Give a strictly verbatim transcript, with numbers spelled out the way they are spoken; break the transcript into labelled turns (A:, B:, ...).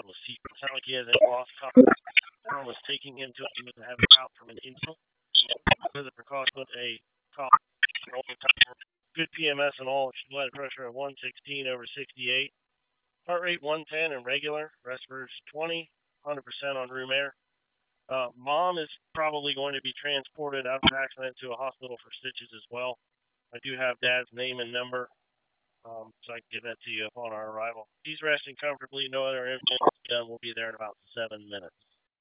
A: bottle of seat. It sounded like he has a lost consciousness. Someone was taking him to him to have him out from an insult. With a precaution, a cough, good P M S and all. Blood pressure at one sixteen over sixty-eight. Heart rate one ten and regular. Respirators twenty. one hundred percent on room air. Uh, mom is probably going to be transported after accident to a hospital for stitches as well. I do have dad's name and number, um, so I can give that to you upon our arrival. He's resting comfortably. No other influence. We'll be there in about seven minutes.